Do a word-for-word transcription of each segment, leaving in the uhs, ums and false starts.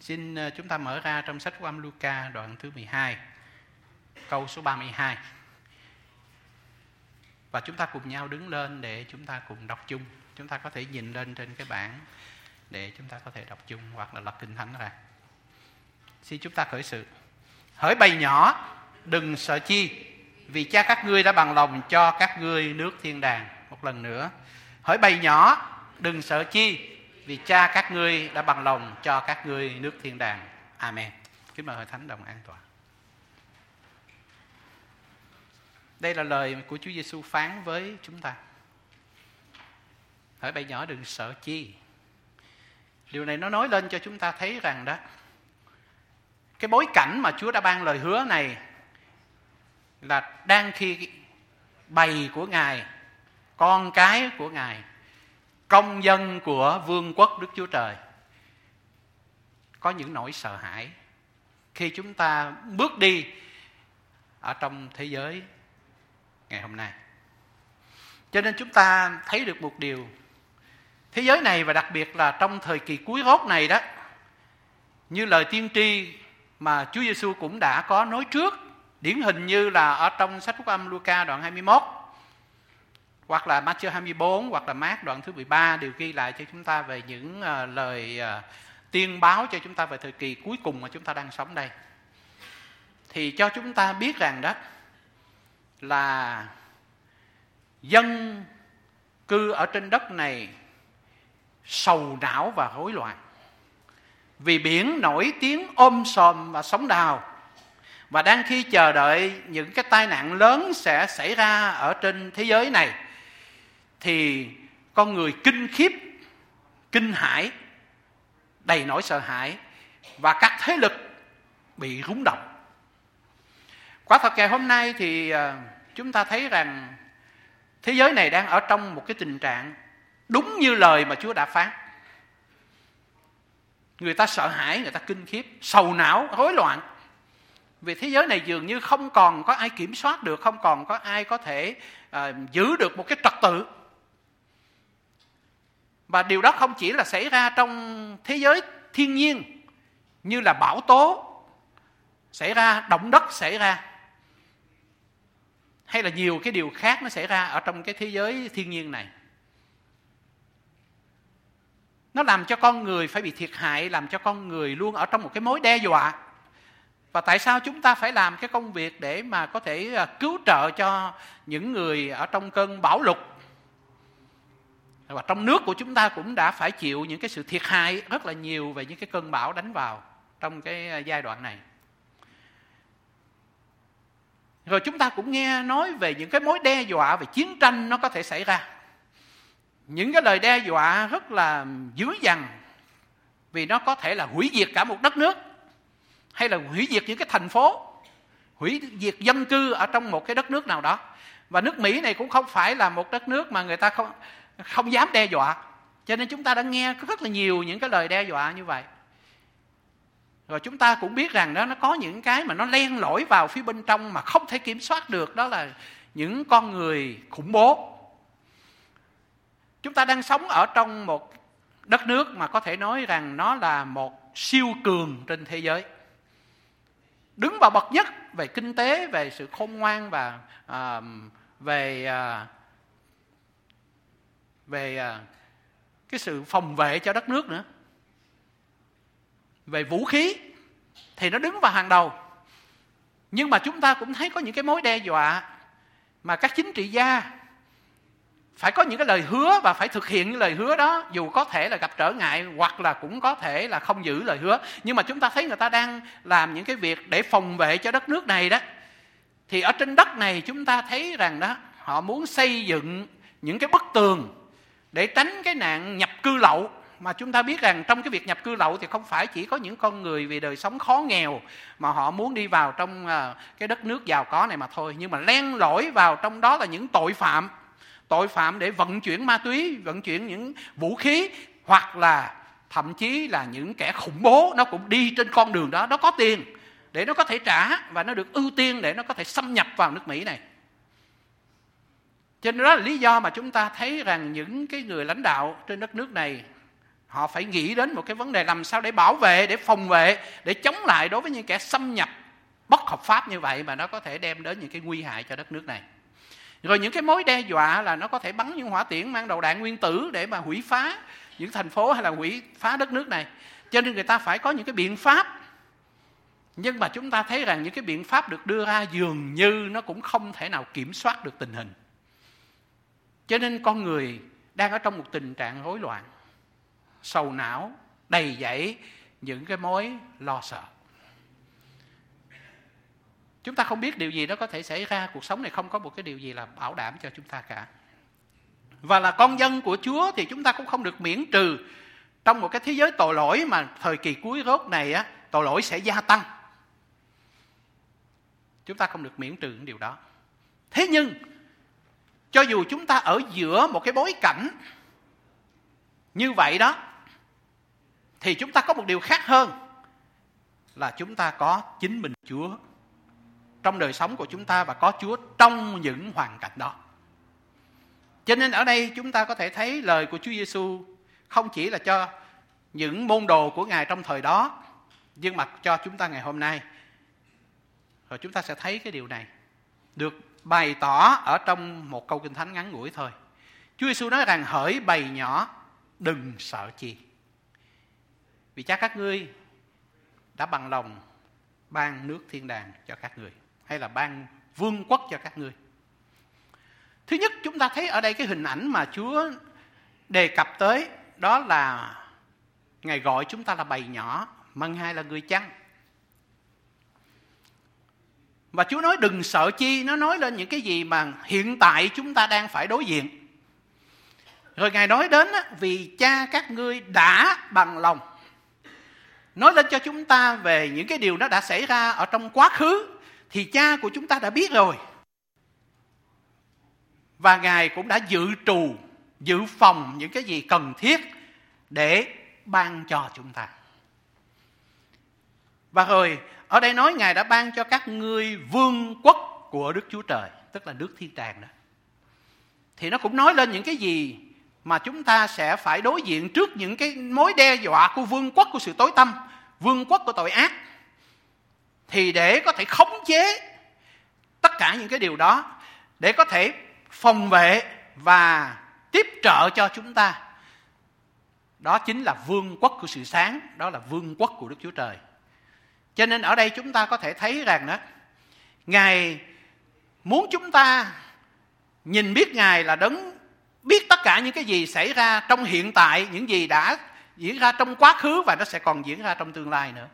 Xin chúng ta mở ra trong sách Phúc Âm Luca đoạn thứ mười hai, câu số ba mươi hai. Và chúng ta cùng nhau đứng lên để chúng ta cùng đọc chung. Chúng ta có thể nhìn lên trên cái bảng để chúng ta có thể đọc chung hoặc là lật Kinh Thánh ra. Xin chúng ta khởi sự. Hỡi bầy nhỏ, đừng sợ chi, vì cha các ngươi đã bằng lòng cho các ngươi nước thiên đàng. Một lần nữa. Hỡi bầy nhỏ, đừng sợ chi, vì cha các ngươi đã bằng lòng cho các ngươi nước thiên đàng. Amen. Kính mời Hội Thánh đồng an tọa. Đây là lời của Chúa Giêsu phán với chúng ta. Hỡi bầy nhỏ, đừng sợ chi. Điều này nó nói lên cho chúng ta thấy rằng đó, cái bối cảnh mà Chúa đã ban lời hứa này là đang khi bầy của Ngài, con cái của Ngài, công dân của vương quốc Đức Chúa Trời có những nỗi sợ hãi khi chúng ta bước đi ở trong thế giới ngày hôm nay. Cho nên chúng ta thấy được một điều, thế giới này và đặc biệt là trong thời kỳ cuối rốt này đó, như lời tiên tri mà Chúa Giêsu cũng đã có nói trước, điển hình như là ở trong sách Phúc Âm Luca đoạn hai mươi mốt, hoặc là Matthew hai mươi bốn, hoặc là Mác đoạn thứ mười ba đều ghi lại cho chúng ta về những uh, lời uh, tiên báo cho chúng ta về thời kỳ cuối cùng mà chúng ta đang sống đây. Thì cho chúng ta biết rằng đó là dân cư ở trên đất này sầu não và rối loạn, vì biển nổi tiếng ôm sòm và sóng đào, và đang khi chờ đợi những cái tai nạn lớn sẽ xảy ra ở trên thế giới này, thì con người kinh khiếp, kinh hãi, đầy nỗi sợ hãi, và các thế lực bị rúng động. Quả thật ngày hôm nay thì chúng ta thấy rằng thế giới này đang ở trong một cái tình trạng đúng như lời mà Chúa đã phán. Người ta sợ hãi, người ta kinh khiếp, sầu não, rối loạn. Vì thế giới này dường như không còn có ai kiểm soát được, không còn có ai có thể uh, giữ được một cái trật tự. Và điều đó không chỉ là xảy ra trong thế giới thiên nhiên, như là bão tố xảy ra, động đất xảy ra, hay là nhiều cái điều khác nó xảy ra ở trong cái thế giới thiên nhiên này. Nó làm cho con người phải bị thiệt hại, làm cho con người luôn ở trong một cái mối đe dọa. Và tại sao chúng ta phải làm cái công việc để mà có thể cứu trợ cho những người ở trong cơn bão lụt? Và trong nước của chúng ta cũng đã phải chịu những cái sự thiệt hại rất là nhiều về những cái cơn bão đánh vào trong cái giai đoạn này. Rồi chúng ta cũng nghe nói về những cái mối đe dọa về chiến tranh nó có thể xảy ra. Những cái lời đe dọa rất là dữ dằn, vì nó có thể là hủy diệt cả một đất nước, hay là hủy diệt những cái thành phố, hủy diệt dân cư ở trong một cái đất nước nào đó. Và nước Mỹ này cũng không phải là một đất nước mà người ta không, không dám đe dọa. Cho nên chúng ta đã nghe rất là nhiều những cái lời đe dọa như vậy. Rồi chúng ta cũng biết rằng đó, nó có những cái mà nó len lỏi vào phía bên trong mà không thể kiểm soát được. Đó là những con người khủng bố. Chúng ta đang sống ở trong một đất nước mà có thể nói rằng nó là một siêu cường trên thế giới, đứng vào bậc nhất về kinh tế, về sự khôn ngoan và à, về à, về à, cái sự phòng vệ cho đất nước nữa. Về vũ khí thì nó đứng vào hàng đầu. Nhưng mà chúng ta cũng thấy có những cái mối đe dọa mà các chính trị gia phải có những cái lời hứa và phải thực hiện những lời hứa đó, dù có thể là gặp trở ngại hoặc là cũng có thể là không giữ lời hứa. Nhưng mà chúng ta thấy người ta đang làm những cái việc để phòng vệ cho đất nước này đó. Thì ở trên đất này chúng ta thấy rằng đó, họ muốn xây dựng những cái bức tường để tránh cái nạn nhập cư lậu. Mà chúng ta biết rằng trong cái việc nhập cư lậu thì không phải chỉ có những con người vì đời sống khó nghèo mà họ muốn đi vào trong cái đất nước giàu có này mà thôi. Nhưng mà len lỏi vào trong đó là những tội phạm, tội phạm để vận chuyển ma túy, vận chuyển những vũ khí, hoặc là thậm chí là những kẻ khủng bố nó cũng đi trên con đường đó. Nó có tiền để nó có thể trả và nó được ưu tiên để nó có thể xâm nhập vào nước Mỹ này. Cho nên đó là lý do mà chúng ta thấy rằng những cái người lãnh đạo trên đất nước này Họ phải nghĩ đến một cái vấn đề làm sao để bảo vệ, để phòng vệ, để chống lại đối với những kẻ xâm nhập bất hợp pháp như vậy mà nó có thể đem đến những cái nguy hại cho đất nước này. Rồi những cái mối đe dọa là nó có thể bắn những hỏa tiễn mang đầu đạn nguyên tử để mà hủy phá những thành phố hay là hủy phá đất nước này. Cho nên người ta phải có những cái biện pháp. Nhưng mà chúng ta thấy rằng những cái biện pháp được đưa ra dường như nó cũng không thể nào kiểm soát được tình hình. Cho nên con người đang ở trong một tình trạng rối loạn, sầu não, đầy dẫy những cái mối lo sợ. Chúng ta không biết điều gì đó có thể xảy ra. Cuộc sống này không có một cái điều gì là bảo đảm cho chúng ta cả. Và là con dân của Chúa thì chúng ta cũng không được miễn trừ trong một cái thế giới tội lỗi mà thời kỳ cuối rốt này á, tội lỗi sẽ gia tăng. Chúng ta không được miễn trừ những điều đó. Thế nhưng cho dù chúng ta ở giữa một cái bối cảnh như vậy đó, thì chúng ta có một điều khác hơn là chúng ta có chính mình Chúa trong đời sống của chúng ta và có Chúa trong những hoàn cảnh đó. Cho nên ở đây chúng ta có thể thấy lời của Chúa Giêsu không chỉ là cho những môn đồ của Ngài trong thời đó, nhưng mà cho chúng ta ngày hôm nay. Rồi chúng ta sẽ thấy cái điều này được bày tỏ ở trong một câu Kinh Thánh ngắn ngủi thôi. Chúa Giêsu nói rằng: hỡi bầy nhỏ, đừng sợ chi, vì Cha các ngươi đã bằng lòng ban nước thiên đàng cho các ngươi, hay là ban vương quốc cho các ngươi. Thứ nhất, chúng ta thấy ở đây cái hình ảnh mà Chúa đề cập tới, đó là Ngài gọi chúng ta là bầy nhỏ, mân hai là người chăn. Và Chúa nói đừng sợ chi, nó nói lên những cái gì mà hiện tại chúng ta đang phải đối diện. Rồi Ngài nói đến vì Cha các ngươi đã bằng lòng, nói lên cho chúng ta về những cái điều nó đã xảy ra ở trong quá khứ, thì Cha của chúng ta đã biết rồi. Và Ngài cũng đã dự trù, dự phòng những cái gì cần thiết để ban cho chúng ta. Và rồi ở đây nói Ngài đã ban cho các ngươi vương quốc của Đức Chúa Trời, tức là nước thiên đàng đó. Thì nó cũng nói lên những cái gì mà chúng ta sẽ phải đối diện trước những cái mối đe dọa của vương quốc của sự tối tăm, vương quốc của tội ác. Thì để có thể khống chế tất cả những cái điều đó, để có thể phòng vệ và tiếp trợ cho chúng ta, đó chính là vương quốc của sự sáng, đó là vương quốc của Đức Chúa Trời. Cho nên ở đây chúng ta có thể thấy rằng đó, Ngài muốn chúng ta nhìn biết Ngài là đấng biết tất cả những cái gì xảy ra trong hiện tại, những gì đã diễn ra trong quá khứ và nó sẽ còn diễn ra trong tương lai nữa.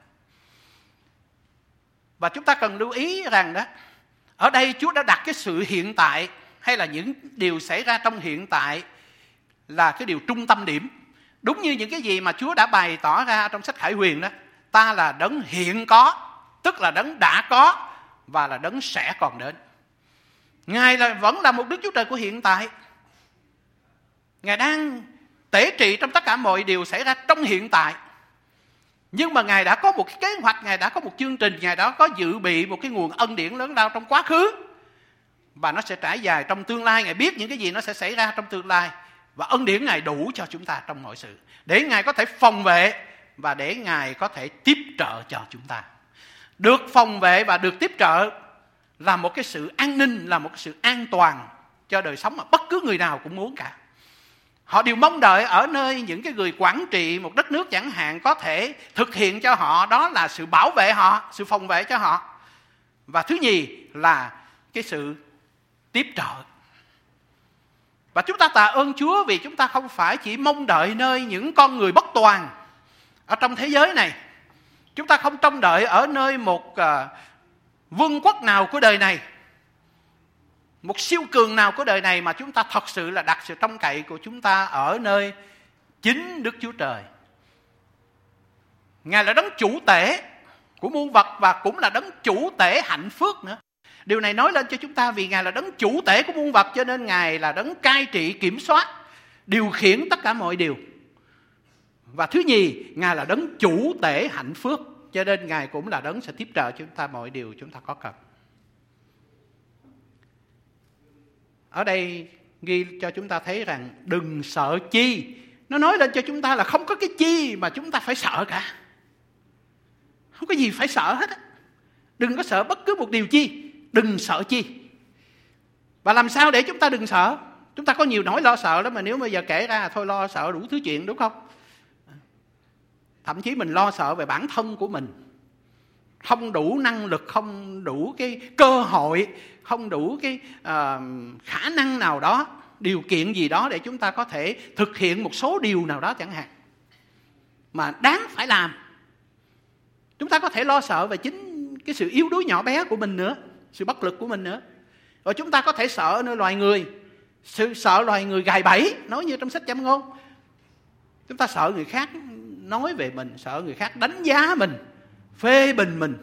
Và chúng ta cần lưu ý rằng đó, ở đây Chúa đã đặt cái sự hiện tại hay là những điều xảy ra trong hiện tại là cái điều trung tâm điểm. Đúng như những cái gì mà Chúa đã bày tỏ ra trong sách Khải Huyền đó, ta là đấng hiện có, tức là đấng đã có và là đấng sẽ còn đến. Ngài là vẫn là một Đức Chúa Trời của hiện tại. Ngài đang tể trị trong tất cả mọi điều xảy ra trong hiện tại. Nhưng mà Ngài đã có một cái kế hoạch, Ngài đã có một chương trình, Ngài đã có dự bị một cái nguồn ân điển lớn lao trong quá khứ. Và nó sẽ trải dài trong tương lai. Ngài biết những cái gì nó sẽ xảy ra trong tương lai. Và ân điển Ngài đủ cho chúng ta trong mọi sự. Để Ngài có thể phòng vệ và để Ngài có thể tiếp trợ cho chúng ta. Được phòng vệ và được tiếp trợ là một cái sự an ninh, là một cái sự an toàn cho đời sống mà bất cứ người nào cũng muốn cả. Họ đều mong đợi ở nơi những cái người quản trị một đất nước chẳng hạn có thể thực hiện cho họ, đó là sự bảo vệ họ, sự phòng vệ cho họ. Và thứ nhì là cái sự tiếp trợ. Và chúng ta tạ ơn Chúa vì chúng ta không phải chỉ mong đợi nơi những con người bất toàn ở trong thế giới này. Chúng ta không trông đợi ở nơi một uh, vương quốc nào của đời này, một siêu cường nào của đời này, mà chúng ta thật sự là đặt sự trông cậy của chúng ta ở nơi chính Đức Chúa Trời. Ngài là đấng chủ tể của muôn vật và cũng là đấng chủ tể hạnh phúc nữa. Điều này nói lên cho chúng ta vì Ngài là đấng chủ tể của muôn vật, cho nên Ngài là đấng cai trị, kiểm soát, điều khiển tất cả mọi điều. Và thứ nhì, Ngài là đấng chủ tể hạnh phúc, cho nên Ngài cũng là đấng sẽ tiếp trợ cho chúng ta mọi điều chúng ta có cần. Ở đây ghi cho chúng ta thấy rằng đừng sợ chi, Nó nói lên cho chúng ta là không có cái chi mà chúng ta phải sợ cả. Không có gì phải sợ hết á. Đừng có sợ bất cứ một điều chi. Đừng sợ chi. Và làm sao để chúng ta đừng sợ? Chúng ta có nhiều nỗi lo sợ đó, mà nếu bây giờ kể ra thôi lo sợ đủ thứ chuyện, đúng không? Thậm chí mình lo sợ về bản thân của mình, không đủ năng lực, không đủ cái cơ hội, không đủ cái uh, khả năng nào đó, điều kiện gì đó để chúng ta có thể thực hiện một số điều nào đó chẳng hạn, mà đáng phải làm. Chúng ta có thể lo sợ về chính cái sự yếu đuối nhỏ bé của mình nữa, sự bất lực của mình nữa. Rồi chúng ta có thể sợ nơi loài người, sự sợ loài người gài bẫy, nói như trong sách Châm Ngôn. Chúng ta sợ người khác nói về mình, sợ người khác đánh giá mình, phê bình mình.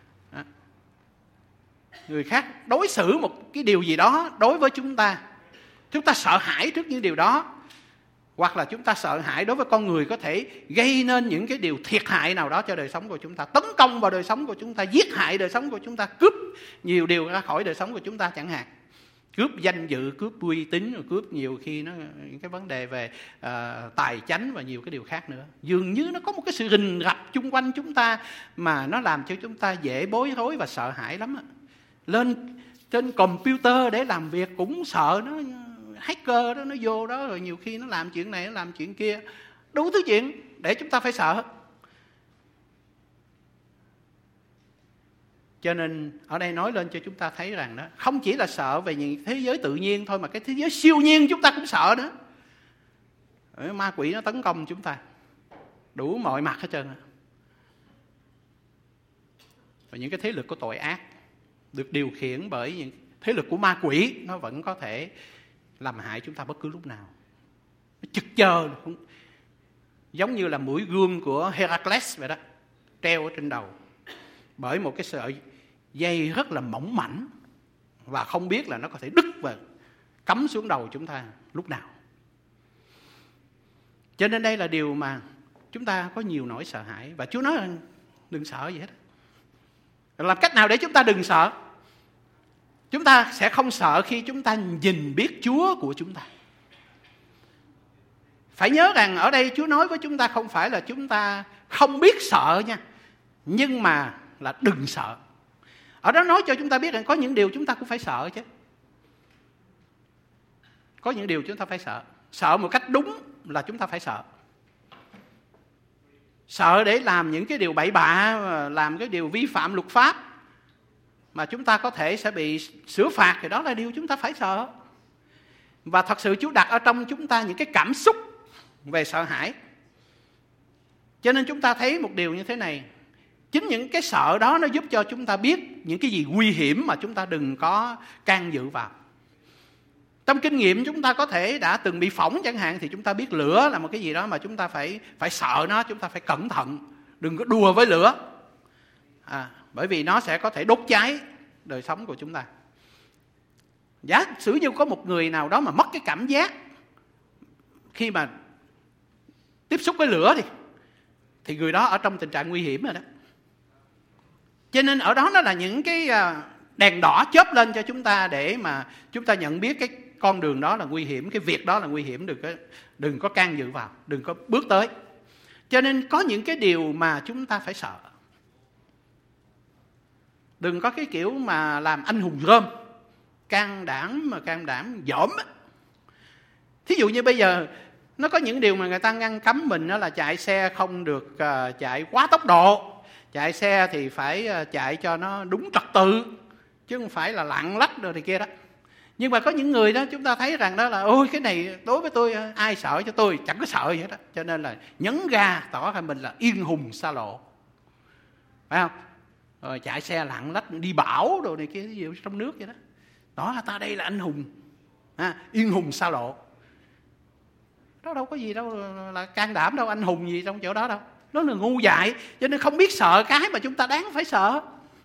Người khác đối xử một cái điều gì đó đối với chúng ta, chúng ta sợ hãi trước những điều đó. Hoặc là chúng ta sợ hãi đối với con người có thể gây nên những cái điều thiệt hại nào đó cho đời sống của chúng ta, tấn công vào đời sống của chúng ta, giết hại đời sống của chúng ta, cướp nhiều điều ra khỏi đời sống của chúng ta chẳng hạn. Cướp danh dự, cướp uy tín, rồi cướp nhiều khi nó những cái vấn đề về uh, tài chánh và nhiều cái điều khác nữa. Dường như nó có một cái sự rình rập chung quanh chúng ta mà nó làm cho chúng ta dễ bối rối và sợ hãi lắm. Lên trên computer để làm việc cũng sợ, nó hacker đó nó vô đó rồi nhiều khi nó làm chuyện này, nó làm chuyện kia, đủ thứ chuyện để chúng ta phải sợ. Cho nên ở đây nói lên cho chúng ta thấy rằng đó, không chỉ là sợ về những thế giới tự nhiên thôi, mà cái thế giới siêu nhiên chúng ta cũng sợ nữa. Ma quỷ nó tấn công chúng ta đủ mọi mặt hết trơn. Và những cái thế lực của tội ác được điều khiển bởi những thế lực của ma quỷ, nó vẫn có thể làm hại chúng ta bất cứ lúc nào. Nó chực chờ, giống như là mũi gươm của Heracles vậy đó, treo ở trên đầu bởi một cái sợi dây rất là mỏng mảnh, và không biết là nó có thể đứt và cắm xuống đầu chúng ta lúc nào. Cho nên đây là điều mà chúng ta có nhiều nỗi sợ hãi. Và Chúa nói là đừng sợ gì hết. Làm cách nào để chúng ta đừng sợ? Chúng ta sẽ không sợ khi chúng ta nhìn biết Chúa của chúng ta. Phải nhớ rằng ở đây Chúa nói với chúng ta không phải là chúng ta không biết sợ nha, nhưng mà là đừng sợ. Ở đó nói cho chúng ta biết rằng có những điều chúng ta cũng phải sợ chứ. Có những điều chúng ta phải sợ. Sợ một cách đúng là chúng ta phải sợ. Sợ để làm những cái điều bậy bạ, làm cái điều vi phạm luật pháp mà chúng ta có thể sẽ bị xử phạt, thì đó là điều chúng ta phải sợ. Và thật sự Chúa đặt ở trong chúng ta những cái cảm xúc về sợ hãi. Cho nên chúng ta thấy một điều như thế này, chính những cái sợ đó nó giúp cho chúng ta biết những cái gì nguy hiểm mà chúng ta đừng có can dự vào. Trong kinh nghiệm chúng ta có thể đã từng bị phỏng chẳng hạn, thì chúng ta biết lửa là một cái gì đó mà chúng ta phải, phải sợ nó, chúng ta phải cẩn thận, đừng có đùa với lửa. À, bởi vì nó sẽ có thể đốt cháy đời sống của chúng ta. Giả sử như có một người nào đó mà mất cái cảm giác khi mà tiếp xúc với lửa thì, thì người đó ở trong tình trạng nguy hiểm rồi đó. Cho nên ở đó nó là những cái đèn đỏ chớp lên cho chúng ta để mà chúng ta nhận biết cái con đường đó là nguy hiểm, cái việc đó là nguy hiểm, đừng có, đừng có can dự vào, đừng có bước tới. Cho nên có những cái điều mà chúng ta phải sợ. Đừng có cái kiểu mà làm anh hùng rơm, can đảm mà can đảm dỏm. Thí dụ như bây giờ nó có những điều mà người ta ngăn cấm mình, đó là chạy xe không được uh, chạy quá tốc độ, chạy xe thì phải uh, chạy cho nó đúng trật tự, chứ không phải là lạng lách rồi thì kia đó. Nhưng mà có những người đó chúng ta thấy rằng đó là ôi cái này đối với tôi ai sợ cho tôi, chẳng có sợ gì hết đó. Cho nên là nhấn ga tỏ ra mình là yên hùng xa lộ, phải không? Rồi chạy xe lạng lách đi bão đồ này kia, ví dụ trong nước vậy đó, tỏ ra ta đây là anh hùng, à, yên hùng xa lộ. Đó đâu có gì đâu là can đảm đâu, anh hùng gì trong chỗ đó đâu. Nó là ngu dại, cho nên không biết sợ cái mà chúng ta đáng phải sợ.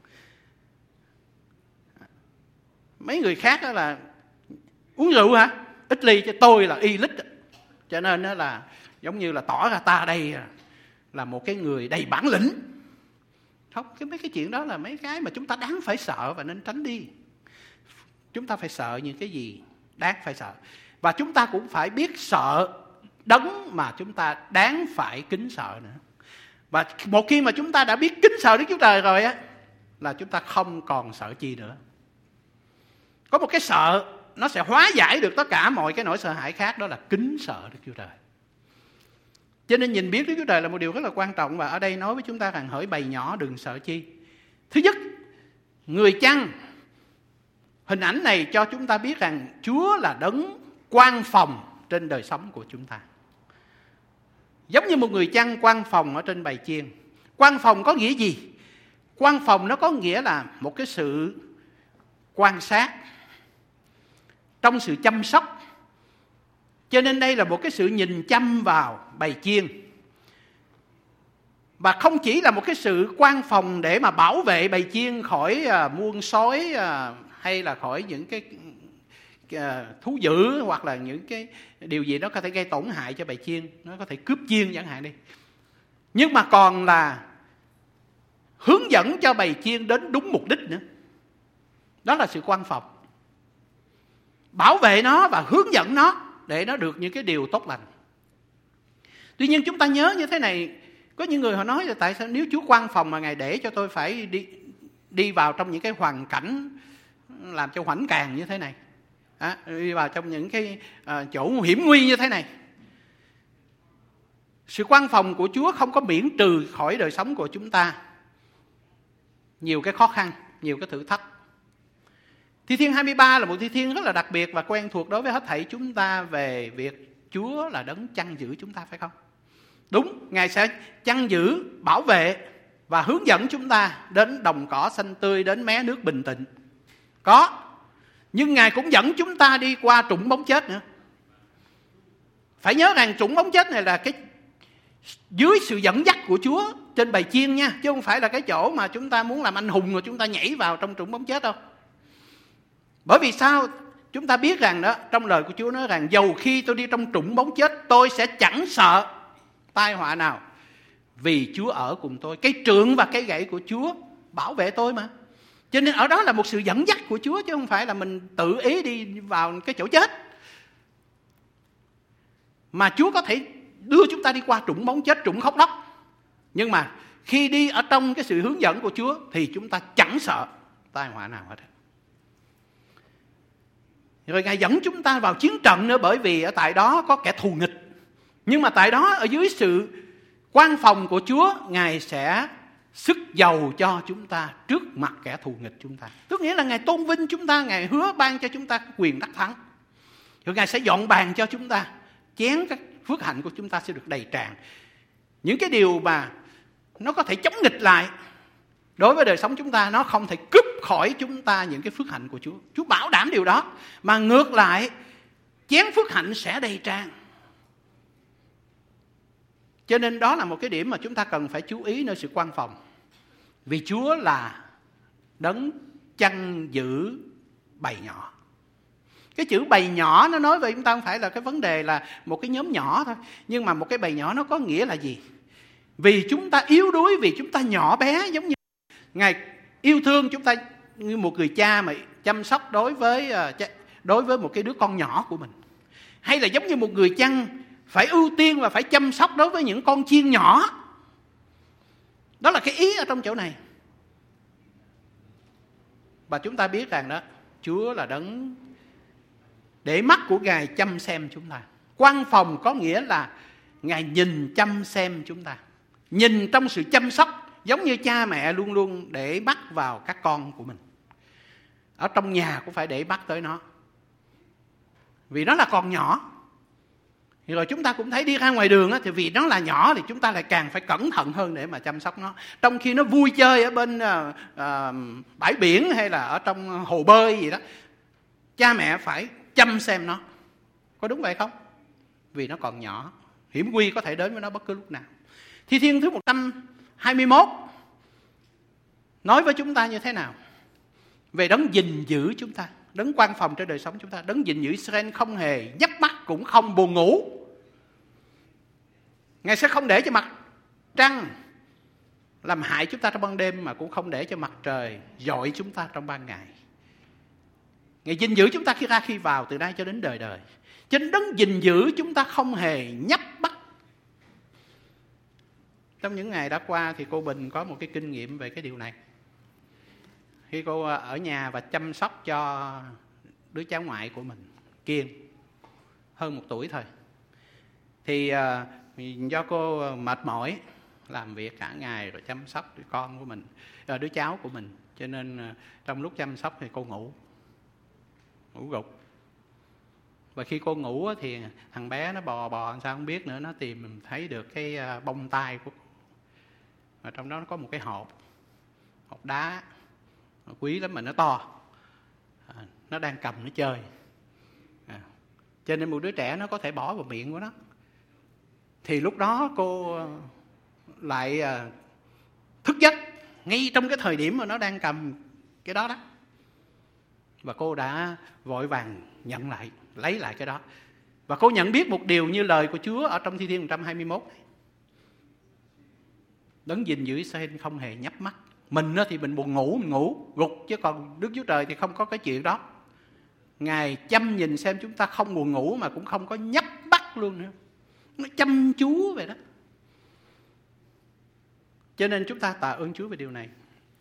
Mấy người khác đó là uống rượu hả? Ít ly, cho tôi là y lít. Cho nên đó là giống như là tỏ ra ta đây là một cái người đầy bản lĩnh. Không, cái mấy cái chuyện đó là mấy cái mà chúng ta đáng phải sợ và nên tránh đi. Chúng ta phải sợ những cái gì đáng phải sợ. Và chúng ta cũng phải biết sợ đấng mà chúng ta đáng phải kính sợ nữa. Và một khi mà chúng ta đã biết kính sợ Đức Chúa Trời rồi á, là chúng ta không còn sợ chi nữa. Có một cái sợ nó sẽ hóa giải được tất cả mọi cái nỗi sợ hãi khác, đó là kính sợ Đức Chúa Trời. Cho nên nhìn biết Đức Chúa Trời là một điều rất là quan trọng. Và ở đây nói với chúng ta rằng hỡi bầy nhỏ đừng sợ chi. Thứ nhất, người chăn, hình ảnh này cho chúng ta biết rằng Chúa là đấng quan phòng trên đời sống của chúng ta. Giống như một người chăn quan phòng ở trên bầy chiên. Quan phòng có nghĩa gì? Quan phòng nó có nghĩa là một cái sự quan sát, trong sự chăm sóc. Cho nên đây là một cái sự nhìn chăm vào bầy chiên. Và không chỉ là một cái sự quan phòng để mà bảo vệ bầy chiên khỏi uh, muôn sói uh, hay là khỏi những cái uh, thú dữ hoặc là những cái điều gì đó có thể gây tổn hại cho bầy chiên, nó có thể cướp chiên chẳng hạn đi. Nhưng mà còn là hướng dẫn cho bầy chiên đến đúng mục đích nữa. Đó là sự quan phòng. Bảo vệ nó và hướng dẫn nó để nó được những cái điều tốt lành. Tuy nhiên chúng ta nhớ như thế này, có những người họ nói là tại sao nếu Chúa quan phòng mà Ngài để cho tôi phải đi đi vào trong những cái hoàn cảnh làm cho hoảnh càng như thế này, à, đi vào trong những cái uh, chỗ hiểm nguy như thế này. Sự quan phòng của Chúa không có miễn trừ khỏi đời sống của chúng ta nhiều cái khó khăn, nhiều cái thử thách. Thi Thiên hai mươi ba là một thi thiên rất là đặc biệt và quen thuộc đối với hết thảy chúng ta về việc Chúa là đấng chăn giữ chúng ta, phải không? Đúng, Ngài sẽ chăn giữ, bảo vệ và hướng dẫn chúng ta đến đồng cỏ xanh tươi, đến mé nước bình tĩnh. Có, nhưng Ngài cũng dẫn chúng ta đi qua trũng bóng chết nữa. Phải nhớ rằng trũng bóng chết này là cái dưới sự dẫn dắt của Chúa trên bầy chiên nha, chứ không phải là cái chỗ mà chúng ta muốn làm anh hùng rồi chúng ta nhảy vào trong trũng bóng chết đâu. Bởi vì sao? Chúng ta biết rằng đó, trong lời của Chúa nói rằng dầu khi tôi đi trong trũng bóng chết, tôi sẽ chẳng sợ tai họa nào, vì Chúa ở cùng tôi. Cái trượng và cái gậy của Chúa bảo vệ tôi mà. Cho nên ở đó là một sự dẫn dắt của Chúa, chứ không phải là mình tự ý đi vào cái chỗ chết. Mà Chúa có thể đưa chúng ta đi qua trũng bóng chết, trũng khóc lóc. Nhưng mà khi đi ở trong cái sự hướng dẫn của Chúa thì chúng ta chẳng sợ tai họa nào hết. Rồi Ngài dẫn chúng ta vào chiến trận nữa, bởi vì ở tại đó có kẻ thù nghịch. Nhưng mà tại đó ở dưới sự quan phòng của Chúa, Ngài sẽ sức dầu cho chúng ta trước mặt kẻ thù nghịch chúng ta. Tức nghĩa là Ngài tôn vinh chúng ta, Ngài hứa ban cho chúng ta quyền đắc thắng. Rồi Ngài sẽ dọn bàn cho chúng ta, chén các phước hạnh của chúng ta sẽ được đầy tràn. Những cái điều mà nó có thể chống nghịch lại đối với đời sống chúng ta, nó không thể cướp khỏi chúng ta những cái phước hạnh của Chúa. Chúa bảo đảm điều đó. Mà ngược lại, chén phước hạnh sẽ đầy tràn. Cho nên đó là một cái điểm mà chúng ta cần phải chú ý nơi sự quan phòng. Vì Chúa là đấng chăn giữ bầy nhỏ. Cái chữ bầy nhỏ nó nói về chúng ta không phải là cái vấn đề là một cái nhóm nhỏ thôi. Nhưng mà một cái bầy nhỏ nó có nghĩa là gì? Vì chúng ta yếu đuối, vì chúng ta nhỏ bé, giống như Ngài yêu thương chúng ta như một người cha mà chăm sóc đối với đối với một cái đứa con nhỏ của mình. Hay là giống như một người chăn phải ưu tiên và phải chăm sóc đối với những con chiên nhỏ. Đó là cái ý ở trong chỗ này. Và chúng ta biết rằng đó, Chúa là đấng để mắt của Ngài chăm xem chúng ta. Quan phòng có nghĩa là Ngài nhìn chăm xem chúng ta. Nhìn trong sự chăm sóc, giống như cha mẹ luôn luôn để mắt vào các con của mình. Ở trong nhà cũng phải để mắt tới nó, vì nó là còn nhỏ. Thì rồi chúng ta cũng thấy đi ra ngoài đường á, thì vì nó là nhỏ thì chúng ta lại càng phải cẩn thận hơn để mà chăm sóc nó. Trong khi nó vui chơi ở bên uh, uh, bãi biển hay là ở trong hồ bơi gì đó, cha mẹ phải chăm xem nó. Có đúng vậy không? Vì nó còn nhỏ, hiểm nguy có thể đến với nó bất cứ lúc nào. Thi Thiên thứ một trăm hai mươi mốt nói với chúng ta như thế nào? Về đấng gìn giữ chúng ta, đấng quan phòng trên đời sống chúng ta. Đấng gìn giữ Israel không hề nhắm mắt cũng không buồn ngủ. Ngài sẽ không để cho mặt trăng làm hại chúng ta trong ban đêm, mà cũng không để cho mặt trời dọi chúng ta trong ban ngày. Ngài gìn giữ chúng ta khi ra khi vào, từ nay cho đến đời đời. Cho nên đấng gìn giữ chúng ta không hề nhấp bắt. Trong những ngày đã qua thì cô Bình có một cái kinh nghiệm về cái điều này. Khi cô ở nhà và chăm sóc cho đứa cháu ngoại của mình, Kiên, hơn một tuổi thôi, thì do cô mệt mỏi làm việc cả ngày rồi chăm sóc đứa con của mình, đứa cháu của mình, cho nên trong lúc chăm sóc thì cô ngủ ngủ gục. Và khi cô ngủ thì thằng bé nó bò bò sao không biết nữa, nó tìm thấy được cái bông tai của cô, và trong đó nó có một cái hộp hộp đá quý lắm mà nó to, à, nó đang cầm nó chơi, à, cho nên một đứa trẻ nó có thể bỏ vào miệng của nó. Thì lúc đó cô lại à, thức giấc ngay trong cái thời điểm mà nó đang cầm cái đó đó, và cô đã vội vàng nhận lại, lấy lại cái đó. Và cô nhận biết một điều như lời của Chúa ở trong Thi Thiên một trăm hai mươi mốt: đấng gìn giữ Israel không hề nhắm mắt. Mình thì mình buồn ngủ, mình ngủ gục, chứ còn Đức Chúa Trời thì không có cái chuyện đó. Ngài chăm nhìn xem chúng ta không buồn ngủ mà cũng không có nhắm mắt luôn nữa. Nó chăm chú vậy đó. Cho nên chúng ta tạ ơn Chúa về điều này.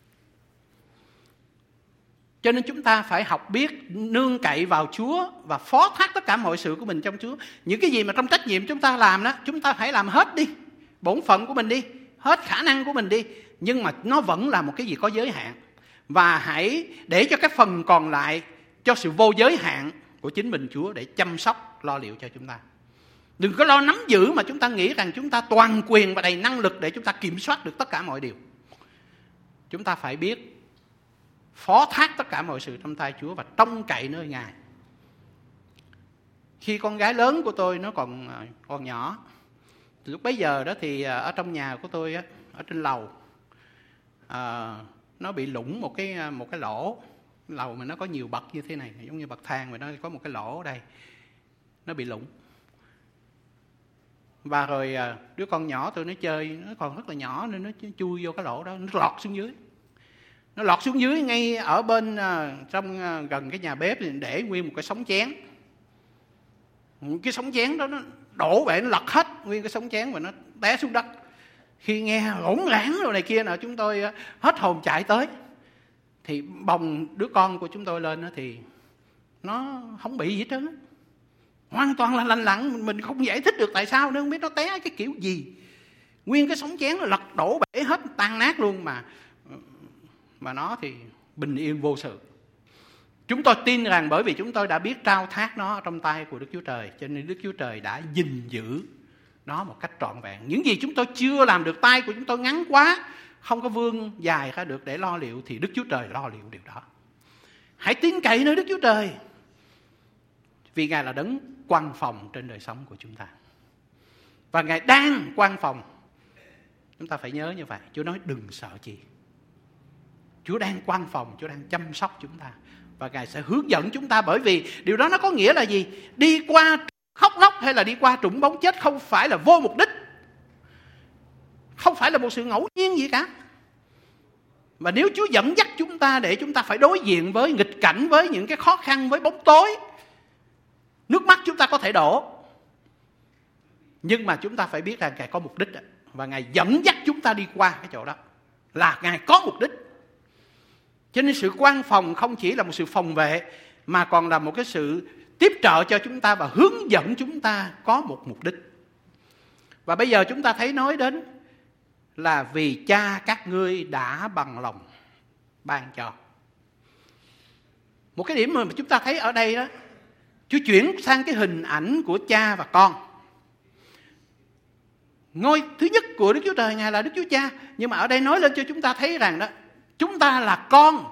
Cho nên chúng ta phải học biết nương cậy vào Chúa và phó thác tất cả mọi sự của mình trong Chúa. Những cái gì mà trong trách nhiệm chúng ta làm đó, chúng ta hãy làm hết đi, bổn phận của mình đi, hết khả năng của mình đi. Nhưng mà nó vẫn là một cái gì có giới hạn. Và hãy để cho cái phần còn lại cho sự vô giới hạn của chính mình Chúa để chăm sóc, lo liệu cho chúng ta. Đừng có lo nắm giữ mà chúng ta nghĩ rằng chúng ta toàn quyền và đầy năng lực để chúng ta kiểm soát được tất cả mọi điều. Chúng ta phải biết phó thác tất cả mọi sự trong tay Chúa và trông cậy nơi Ngài. Khi con gái lớn của tôi nó còn còn nhỏ, lúc bấy giờ đó thì ở trong nhà của tôi á, ở trên lầu, à, nó bị lủng một cái một cái lỗ. Lầu mà nó có nhiều bậc như thế này, giống như bậc thang mà nó có một cái lỗ ở đây, nó bị lủng. Và rồi đứa con nhỏ tôi nó chơi, nó còn rất là nhỏ nên nó chui vô cái lỗ đó, nó lọt xuống dưới. Nó lọt xuống dưới ngay ở bên trong gần cái nhà bếp để nguyên một cái sống chén. Cái sống chén đó nó đổ bể, nó lật hết nguyên cái sống chén và nó té xuống đất. Khi nghe hỗn loạn rồi này kia nào, chúng tôi hết hồn chạy tới. Thì bồng đứa con của chúng tôi lên đó, thì nó không bị gì hết trơn, hoàn toàn là lành lặn. Mình không giải thích được tại sao nữa, không biết nó té cái kiểu gì. Nguyên cái sống chén nó lật đổ bể hết, tan nát luôn, mà mà nó thì bình yên vô sự. Chúng tôi tin rằng bởi vì chúng tôi đã biết trao thác nó trong tay của Đức Chúa Trời, cho nên Đức Chúa Trời đã gìn giữ nó một cách trọn vẹn. Những gì chúng tôi chưa làm được, tay của chúng tôi ngắn quá, không có vươn dài ra được để lo liệu, thì Đức Chúa Trời lo liệu điều đó. Hãy tin cậy nơi Đức Chúa Trời, vì Ngài là đấng quan phòng trên đời sống của chúng ta. Và Ngài đang quan phòng. Chúng ta phải nhớ như vậy. Chúa nói đừng sợ chi. Chúa đang quan phòng, Chúa đang chăm sóc chúng ta. Và Ngài sẽ hướng dẫn chúng ta, bởi vì điều đó nó có nghĩa là gì? Đi qua khóc lóc hay là đi qua trũng bóng chết không phải là vô mục đích, không phải là một sự ngẫu nhiên gì cả. Và nếu Chúa dẫn dắt chúng ta để chúng ta phải đối diện với nghịch cảnh, với những cái khó khăn, với bóng tối, nước mắt chúng ta có thể đổ, nhưng mà chúng ta phải biết rằng Ngài có mục đích, và Ngài dẫn dắt chúng ta đi qua cái chỗ đó là Ngài có mục đích. Cho nên sự quan phòng không chỉ là một sự phòng vệ, mà còn là một cái sự tiếp trợ cho chúng ta và hướng dẫn chúng ta có một mục đích. Và bây giờ chúng ta thấy nói đến là vì Cha các ngươi đã bằng lòng ban cho. Một cái điểm mà chúng ta thấy ở đây đó, Chúa chuyển sang cái hình ảnh của cha và con. Ngôi thứ nhất của Đức Chúa Trời, Ngài là Đức Chúa Cha. Nhưng mà ở đây nói lên cho chúng ta thấy rằng đó, chúng ta là con.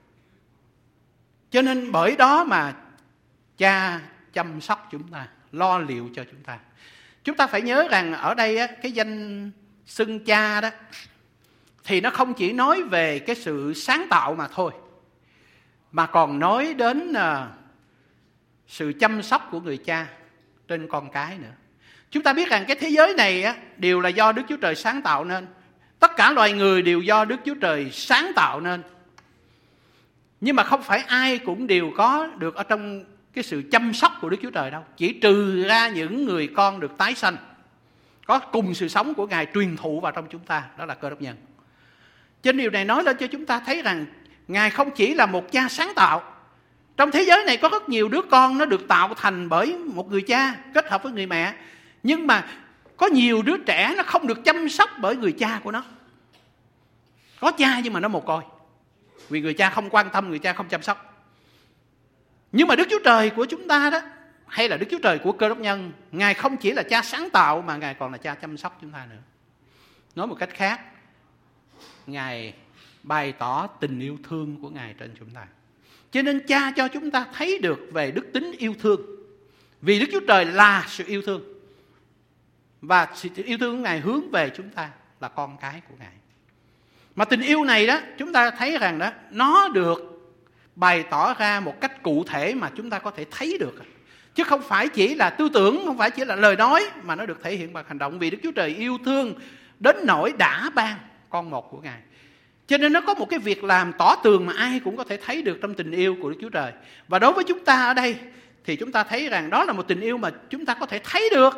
Cho nên bởi đó mà Cha chăm sóc chúng ta, lo liệu cho chúng ta. Chúng ta phải nhớ rằng ở đây á, cái danh xưng cha đó thì nó không chỉ nói về cái sự sáng tạo mà thôi, mà còn nói đến uh, sự chăm sóc của người cha trên con cái nữa. Chúng ta biết rằng cái thế giới này á, đều là do Đức Chúa Trời sáng tạo nên. Tất cả loài người đều do Đức Chúa Trời sáng tạo nên. Nhưng mà không phải ai cũng đều có được ở trong cái sự chăm sóc của Đức Chúa Trời đâu. Chỉ trừ ra những người con được tái sanh, có cùng sự sống của Ngài truyền thụ vào trong chúng ta, đó là Cơ Đốc nhân. Trên điều này nói lên cho chúng ta thấy rằng Ngài không chỉ là một cha sáng tạo. Trong thế giới này có rất nhiều đứa con nó được tạo thành bởi một người cha kết hợp với người mẹ. Nhưng mà có nhiều đứa trẻ nó không được chăm sóc bởi người cha của nó. Có cha nhưng mà nó mồ côi, vì người cha không quan tâm, người cha không chăm sóc. Nhưng mà Đức Chúa Trời của chúng ta đó, hay là Đức Chúa Trời của Cơ Đốc nhân, Ngài không chỉ là cha sáng tạo mà Ngài còn là cha chăm sóc chúng ta nữa. Nói một cách khác, Ngài bày tỏ tình yêu thương của Ngài trên chúng ta. Cho nên cha cho chúng ta thấy được về đức tính yêu thương. Vì Đức Chúa Trời là sự yêu thương, và sự yêu thương của Ngài hướng về chúng ta là con cái của Ngài. Mà tình yêu này đó, chúng ta thấy rằng đó, nó được bày tỏ ra một cách cụ thể mà chúng ta có thể thấy được. Chứ không phải chỉ là tư tưởng, không phải chỉ là lời nói, mà nó được thể hiện bằng hành động. Vì Đức Chúa Trời yêu thương đến nỗi đã ban con một của Ngài. Cho nên nó có một cái việc làm tỏ tường mà ai cũng có thể thấy được trong tình yêu của Đức Chúa Trời. Và đối với chúng ta ở đây thì chúng ta thấy rằng đó là một tình yêu mà chúng ta có thể thấy được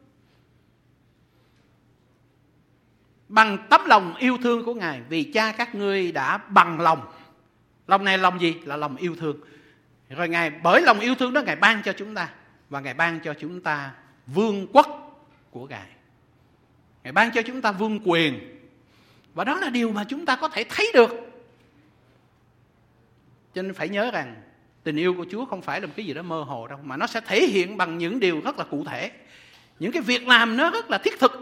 bằng tấm lòng yêu thương của Ngài. Vì cha các ngươi đã bằng lòng. Lòng này lòng gì? Là lòng yêu thương. Rồi Ngài bởi lòng yêu thương đó Ngài ban cho chúng ta. Và Ngài ban cho chúng ta vương quốc của Ngài. Ngài ban cho chúng ta vương quyền. Và đó là điều mà chúng ta có thể thấy được. Cho nên phải nhớ rằng tình yêu của Chúa không phải là một cái gì đó mơ hồ đâu, mà nó sẽ thể hiện bằng những điều rất là cụ thể. Những cái việc làm nó rất là thiết thực.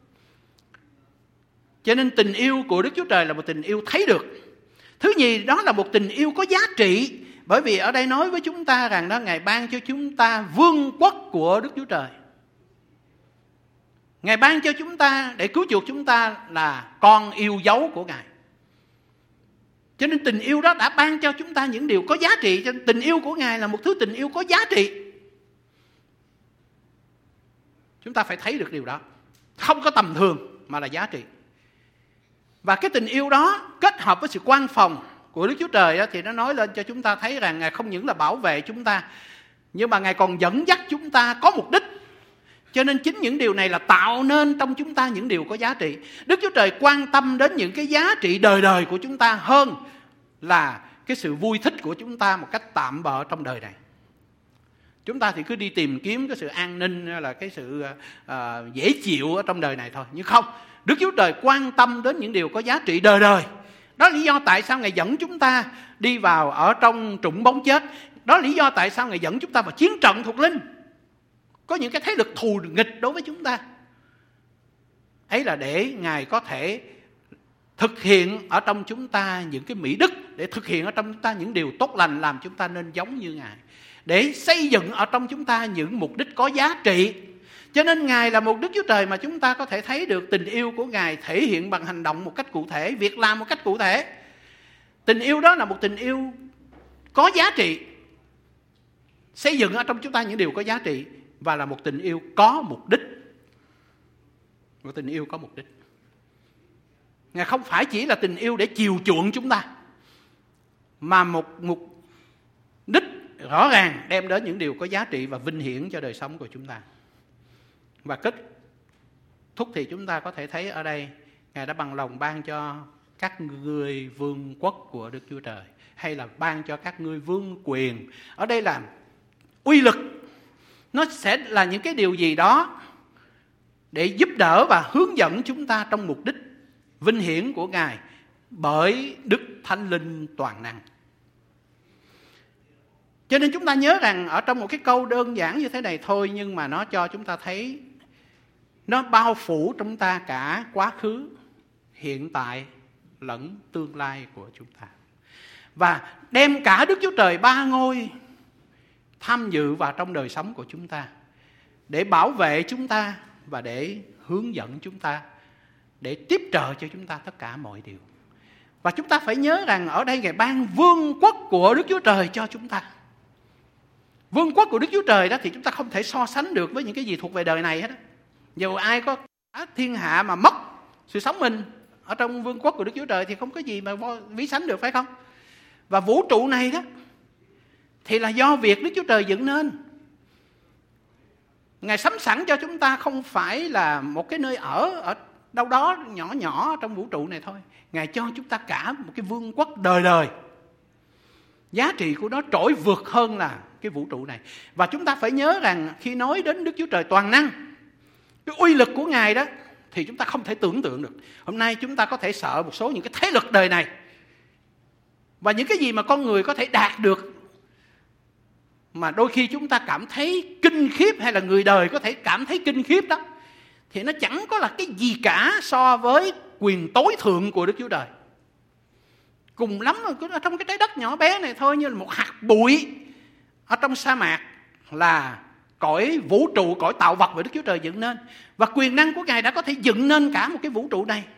Cho nên tình yêu của Đức Chúa Trời là một tình yêu thấy được. Thứ nhì, đó là một tình yêu có giá trị. Bởi vì ở đây nói với chúng ta rằng đó, Ngài ban cho chúng ta vương quốc của Đức Chúa Trời. Ngài ban cho chúng ta để cứu chuộc chúng ta là con yêu dấu của Ngài. Cho nên tình yêu đó đã ban cho chúng ta những điều có giá trị. Cho nên tình yêu của Ngài là một thứ tình yêu có giá trị. Chúng ta phải thấy được điều đó. Không có tầm thường mà là giá trị. Và cái tình yêu đó kết hợp với sự quan phòng của Đức Chúa Trời đó, thì nó nói lên cho chúng ta thấy rằng Ngài không những là bảo vệ chúng ta, nhưng mà Ngài còn dẫn dắt chúng ta có mục đích. Cho nên chính những điều này là tạo nên trong chúng ta những điều có giá trị. Đức Chúa Trời quan tâm đến những cái giá trị đời đời của chúng ta hơn là cái sự vui thích của chúng ta một cách tạm bợ trong đời này. Chúng ta thì cứ đi tìm kiếm cái sự an ninh hay là cái sự uh, dễ chịu ở trong đời này thôi. Nhưng không, Đức Chúa Trời quan tâm đến những điều có giá trị đời đời. Đó là lý do tại sao Ngài dẫn chúng ta đi vào ở trong trũng bóng chết. Đó là lý do tại sao Ngài dẫn chúng ta vào chiến trận thuộc linh. Có những cái thế lực thù nghịch đối với chúng ta. Ấy là để Ngài có thể thực hiện ở trong chúng ta những cái mỹ đức, để thực hiện ở trong chúng ta những điều tốt lành làm chúng ta nên giống như Ngài, để xây dựng ở trong chúng ta những mục đích có giá trị. Cho nên Ngài là một Đức Chúa Trời mà chúng ta có thể thấy được tình yêu của Ngài thể hiện bằng hành động một cách cụ thể, việc làm một cách cụ thể. Tình yêu đó là một tình yêu có giá trị, xây dựng ở trong chúng ta những điều có giá trị, và là một tình yêu có mục đích. Một tình yêu có mục đích. Ngài không phải chỉ là tình yêu để chiều chuộng chúng ta, mà một mục đích rõ ràng đem đến những điều có giá trị và vinh hiển cho đời sống của chúng ta. Và kết thúc thì chúng ta có thể thấy ở đây Ngài đã bằng lòng ban cho các ngươi vương quốc của Đức Chúa Trời, hay là ban cho các ngươi vương quyền. Ở đây là uy lực. Nó sẽ là những cái điều gì đó để giúp đỡ và hướng dẫn chúng ta trong mục đích vinh hiển của Ngài bởi Đức Thánh Linh toàn năng. Cho nên chúng ta nhớ rằng ở trong một cái câu đơn giản như thế này thôi, nhưng mà nó cho chúng ta thấy nó bao phủ chúng ta cả quá khứ, hiện tại lẫn tương lai của chúng ta. Và đem cả Đức Chúa Trời ba ngôi tham dự vào trong đời sống của chúng ta, để bảo vệ chúng ta và để hướng dẫn chúng ta, để tiếp trợ cho chúng ta tất cả mọi điều. Và chúng ta phải nhớ rằng ở đây Ngài ban vương quốc của Đức Chúa Trời cho chúng ta. Vương quốc của Đức Chúa Trời đó thì chúng ta không thể so sánh được với những cái gì thuộc về đời này hết. Dù ai có thiên hạ mà mất sự sống mình ở trong vương quốc của Đức Chúa Trời thì không có gì mà ví sánh được, phải không? Và vũ trụ này đó thì là do việc Đức Chúa Trời dựng nên. Ngài sắm sẵn cho chúng ta không phải là một cái nơi ở ở đâu đó nhỏ nhỏ trong vũ trụ này thôi. Ngài cho chúng ta cả một cái vương quốc đời đời. Giá trị của nó trỗi vượt hơn là cái vũ trụ này. Và chúng ta phải nhớ rằng khi nói đến Đức Chúa Trời toàn năng, cái uy lực của Ngài đó, thì chúng ta không thể tưởng tượng được. Hôm nay chúng ta có thể sợ một số những cái thế lực đời này, và những cái gì mà con người có thể đạt được, mà đôi khi chúng ta cảm thấy kinh khiếp, hay là người đời có thể cảm thấy kinh khiếp đó, thì nó chẳng có là cái gì cả so với quyền tối thượng của Đức Chúa Trời. Cùng lắm ở trong cái trái đất nhỏ bé này thôi, như là một hạt bụi ở trong sa mạc, là cõi vũ trụ, cõi tạo vật mà Đức Chúa Trời dựng nên. Và quyền năng của Ngài đã có thể dựng nên cả một cái vũ trụ này.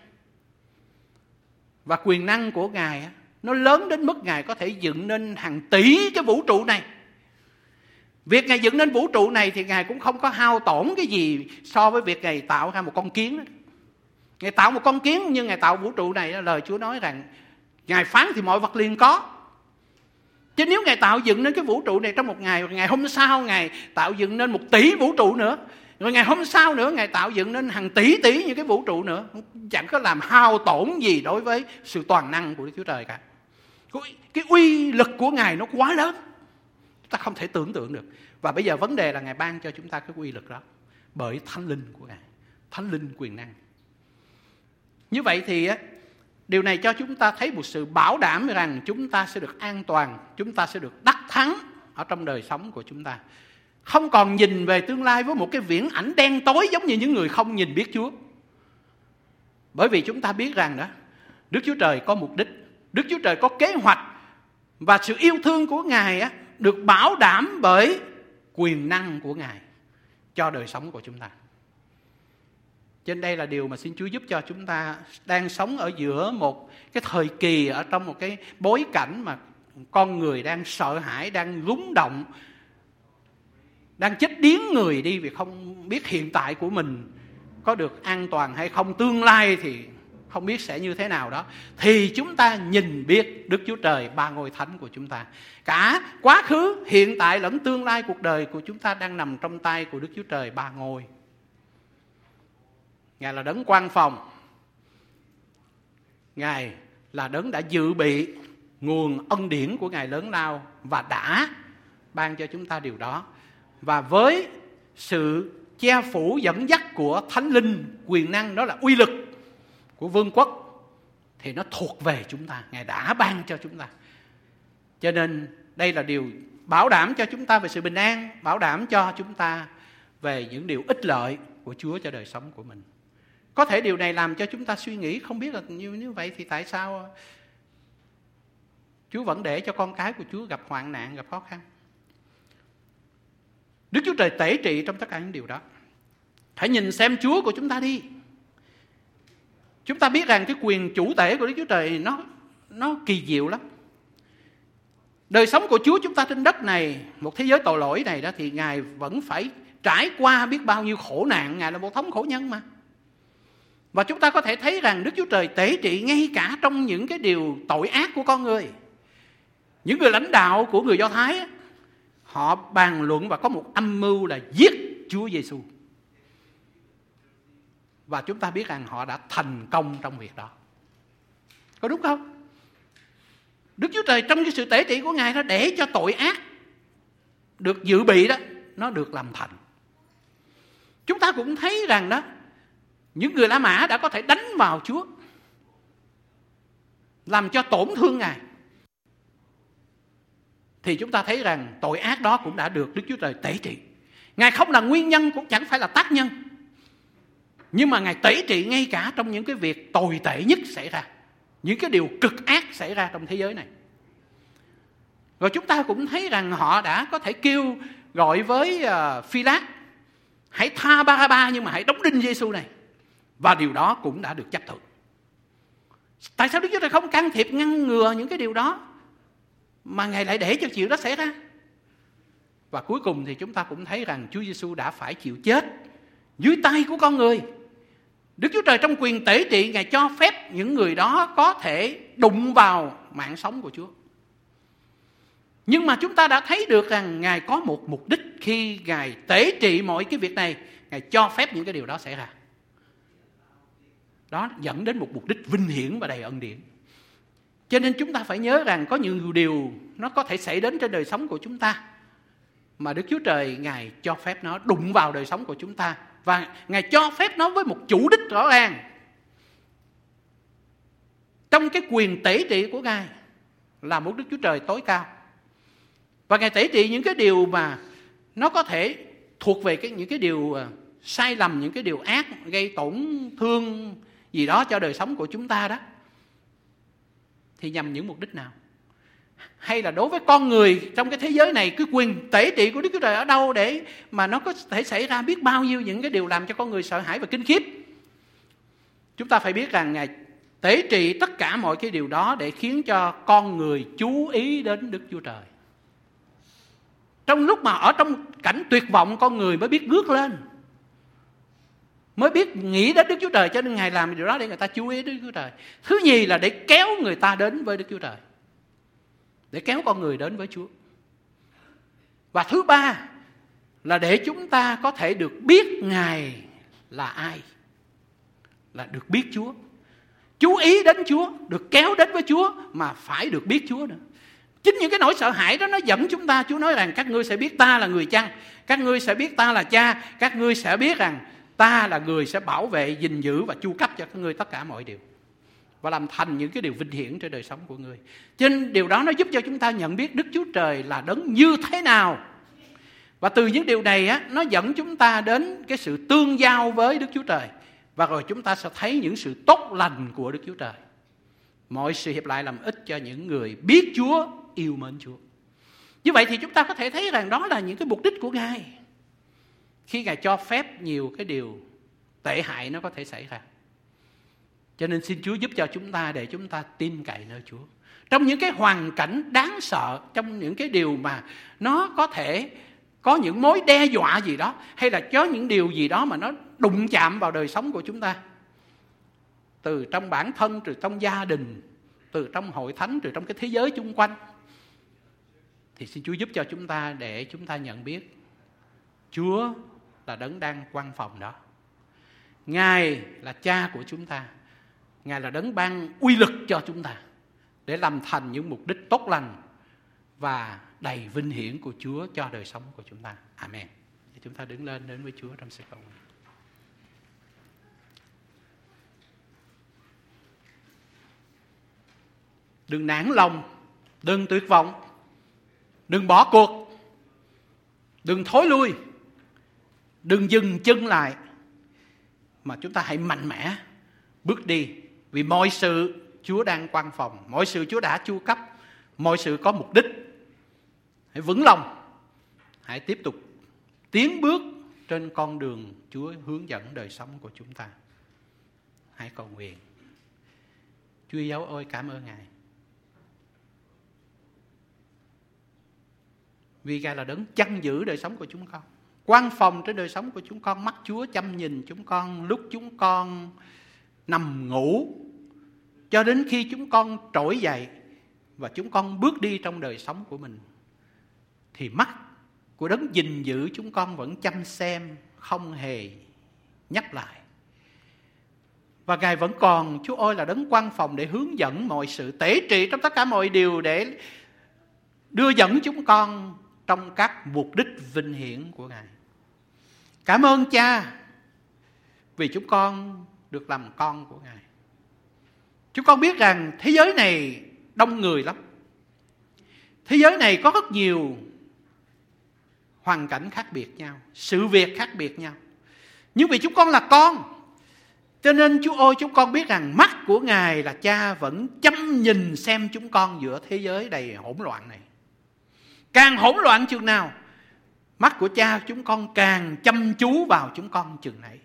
Và quyền năng của Ngài nó lớn đến mức Ngài có thể dựng nên hàng tỷ cái vũ trụ này. Việc Ngài dựng nên vũ trụ này thì Ngài cũng không có hao tổn cái gì so với việc Ngài tạo ra một con kiến đó. Ngài tạo một con kiến nhưng Ngài tạo vũ trụ này, lời Chúa nói rằng Ngài phán thì mọi vật liền có. Chứ nếu Ngài tạo dựng nên cái vũ trụ này trong một ngày, ngày hôm sau Ngài tạo dựng nên một tỷ vũ trụ nữa, rồi ngày hôm sau nữa Ngài tạo dựng nên hàng tỷ tỷ những cái vũ trụ nữa, chẳng có làm hao tổn gì đối với sự toàn năng của Đức Chúa Trời cả. Cái uy lực của Ngài nó quá lớn, chúng ta không thể tưởng tượng được. Và bây giờ vấn đề là Ngài ban cho chúng ta cái uy lực đó bởi Thánh Linh của Ngài, Thánh Linh quyền năng. Như vậy thì điều này cho chúng ta thấy một sự bảo đảm rằng chúng ta sẽ được an toàn, chúng ta sẽ được đắc thắng ở trong đời sống của chúng ta. Không còn nhìn về tương lai với một cái viễn ảnh đen tối giống như những người không nhìn biết Chúa. Bởi vì chúng ta biết rằng đó, Đức Chúa Trời có mục đích, Đức Chúa Trời có kế hoạch, và sự yêu thương của Ngài á, được bảo đảm bởi quyền năng của Ngài cho đời sống của chúng ta. Trên đây là điều mà xin Chúa giúp cho chúng ta đang sống ở giữa một cái thời kỳ, ở trong một cái bối cảnh mà con người đang sợ hãi, đang rúng động, đang chết điếng người đi vì không biết hiện tại của mình có được an toàn hay không, tương lai thì không biết sẽ như thế nào đó. Thì chúng ta nhìn biết Đức Chúa Trời ba ngôi thánh của chúng ta. Cả quá khứ, hiện tại lẫn tương lai cuộc đời của chúng ta đang nằm trong tay của Đức Chúa Trời ba ngôi. Ngài là đấng quan phòng, Ngài là đấng đã dự bị nguồn ân điển của Ngài lớn lao và đã ban cho chúng ta điều đó. Và với sự che phủ dẫn dắt của Thánh Linh quyền năng, đó là uy lực của vương quốc, thì nó thuộc về chúng ta, Ngài đã ban cho chúng ta. Cho nên đây là điều bảo đảm cho chúng ta về sự bình an, bảo đảm cho chúng ta về những điều ích lợi của Chúa cho đời sống của mình. Có thể điều này làm cho chúng ta suy nghĩ, không biết là như, như vậy thì tại sao Chúa vẫn để cho con cái của Chúa gặp hoạn nạn, gặp khó khăn. Đức Chúa Trời tể trị trong tất cả những điều đó. Hãy nhìn xem Chúa của chúng ta đi. Chúng ta biết rằng cái quyền chủ tể của Đức Chúa Trời nó, nó kỳ diệu lắm. Đời sống của Chúa chúng ta trên đất này, một thế giới tội lỗi này đó, thì Ngài vẫn phải trải qua biết bao nhiêu khổ nạn. Ngài là một thống khổ nhân mà. Và chúng ta có thể thấy rằng Đức Chúa Trời tể trị ngay cả trong những cái điều tội ác của con người. Những người lãnh đạo của người Do Thái, họ bàn luận và có một âm mưu là giết Chúa Giêsu. Và chúng ta biết rằng họ đã thành công trong việc đó. Có đúng không? Đức Chúa Trời trong cái sự tể trị của Ngài đó, để cho tội ác được dự bị đó, nó được làm thành. Chúng ta cũng thấy rằng đó, những người La Mã đã có thể đánh vào Chúa, làm cho tổn thương Ngài. Thì chúng ta thấy rằng tội ác đó cũng đã được Đức Chúa Trời tể trị. Ngài không là nguyên nhân, cũng chẳng phải là tác nhân, nhưng mà Ngài tể trị ngay cả trong những cái việc tồi tệ nhất xảy ra, những cái điều cực ác xảy ra trong thế giới này. Rồi chúng ta cũng thấy rằng họ đã có thể kêu gọi với uh, Phi-lát, hãy tha Ba-ra-ba nhưng mà hãy đóng đinh Giêsu này. Và điều đó cũng đã được chấp thuận. Tại sao Đức Chúa Trời không can thiệp ngăn ngừa những cái điều đó, mà Ngài lại để cho chuyện đó xảy ra? Và cuối cùng thì chúng ta cũng thấy rằng Chúa Giêsu đã phải chịu chết dưới tay của con người. Đức Chúa Trời trong quyền tể trị, Ngài cho phép những người đó có thể đụng vào mạng sống của Chúa. Nhưng mà chúng ta đã thấy được rằng Ngài có một mục đích khi Ngài tể trị mọi cái việc này. Ngài cho phép những cái điều đó xảy ra. Đó dẫn đến một mục đích vinh hiển và đầy ân điển. Cho nên chúng ta phải nhớ rằng có nhiều điều nó có thể xảy đến trên đời sống của chúng ta, mà Đức Chúa Trời Ngài cho phép nó đụng vào đời sống của chúng ta. Và Ngài cho phép nó với một chủ đích rõ ràng. Trong cái quyền tể trị của Ngài là một Đức Chúa Trời tối cao. Và Ngài tể trị những cái điều mà nó có thể thuộc về cái, những cái điều sai lầm, những cái điều ác, gây tổn thương gì đó cho đời sống của chúng ta đó. Thì nhằm những mục đích nào? Hay là đối với con người trong cái thế giới này, cái quyền tể trị của Đức Chúa Trời ở đâu để mà nó có thể xảy ra biết bao nhiêu những cái điều làm cho con người sợ hãi và kinh khiếp? Chúng ta phải biết rằng Ngài tể trị tất cả mọi cái điều đó để khiến cho con người chú ý đến Đức Chúa Trời. Trong lúc mà ở trong cảnh tuyệt vọng, con người mới biết ngước lên, mới biết nghĩ đến Đức Chúa Trời. Cho nên Ngài làm điều đó để người ta chú ý đến Đức Chúa Trời. Thứ nhì là để kéo người ta đến với Đức Chúa Trời, để kéo con người đến với Chúa. Và thứ ba là để chúng ta có thể được biết Ngài là ai, là được biết Chúa, chú ý đến Chúa, được kéo đến với Chúa, mà phải được biết Chúa nữa. Chính những cái nỗi sợ hãi đó nó dẫn chúng ta. Chúa nói rằng các ngươi sẽ biết ta là người chăn, các ngươi sẽ biết ta là cha, các ngươi sẽ biết rằng ta là người sẽ bảo vệ, gìn giữ và chu cấp cho các ngươi tất cả mọi điều, và làm thành những cái điều vinh hiển trên đời sống của người. Cho nên điều đó nó giúp cho chúng ta nhận biết Đức Chúa Trời là đấng như thế nào. Và từ những điều này á, nó dẫn chúng ta đến cái sự tương giao với Đức Chúa Trời. Và rồi chúng ta sẽ thấy những sự tốt lành của Đức Chúa Trời. Mọi sự hiệp lại làm ích cho những người biết Chúa, yêu mến Chúa. Như vậy thì chúng ta có thể thấy rằng đó là những cái mục đích của Ngài khi Ngài cho phép nhiều cái điều tệ hại nó có thể xảy ra. Cho nên xin Chúa giúp cho chúng ta để chúng ta tin cậy nơi Chúa. Trong những cái hoàn cảnh đáng sợ, trong những cái điều mà nó có thể có những mối đe dọa gì đó, hay là có những điều gì đó mà nó đụng chạm vào đời sống của chúng ta, từ trong bản thân, từ trong gia đình, từ trong hội thánh, từ trong cái thế giới chung quanh, thì xin Chúa giúp cho chúng ta để chúng ta nhận biết Chúa là đấng đang quan phòng đó. Ngài là cha của chúng ta, Ngài là đấng ban uy lực cho chúng ta để làm thành những mục đích tốt lành và đầy vinh hiển của Chúa cho đời sống của chúng ta. Amen. Thì chúng ta đứng lên đến với Chúa trong sự cầu nguyện. Đừng nản lòng, đừng tuyệt vọng, đừng bỏ cuộc, đừng thối lui, đừng dừng chân lại, mà chúng ta hãy mạnh mẽ bước đi. Vì mọi sự Chúa đang quan phòng, mọi sự Chúa đã chu cấp, mọi sự có mục đích. Hãy vững lòng, hãy tiếp tục tiến bước trên con đường Chúa hướng dẫn đời sống của chúng ta. Hãy cầu nguyện. Chúa Giêsu ơi, cảm ơn Ngài, vì Ngài là đấng chăn giữ đời sống của chúng con, quan phòng trên đời sống của chúng con. Mắt Chúa chăm nhìn chúng con lúc chúng con nằm ngủ, cho đến khi chúng con trỗi dậy và chúng con bước đi trong đời sống của mình, thì mắt của đấng gìn giữ chúng con vẫn chăm xem, không hề nhắc lại. Và Ngài vẫn còn, Chúa ơi, là đấng quan phòng để hướng dẫn mọi sự, tể trị trong tất cả mọi điều, để đưa dẫn chúng con trong các mục đích vinh hiển của Ngài. Cảm ơn Cha vì chúng con được làm con của Ngài. Chúng con biết rằng thế giới này đông người lắm. Thế giới này có rất nhiều hoàn cảnh khác biệt nhau, sự việc khác biệt nhau. Nhưng vì chúng con là con, cho nên Chúa ơi, chúng con biết rằng mắt của Ngài là Cha vẫn chăm nhìn xem chúng con giữa thế giới đầy hỗn loạn này. Càng hỗn loạn chừng nào, mắt của Cha chúng con càng chăm chú vào chúng con chừng nấy.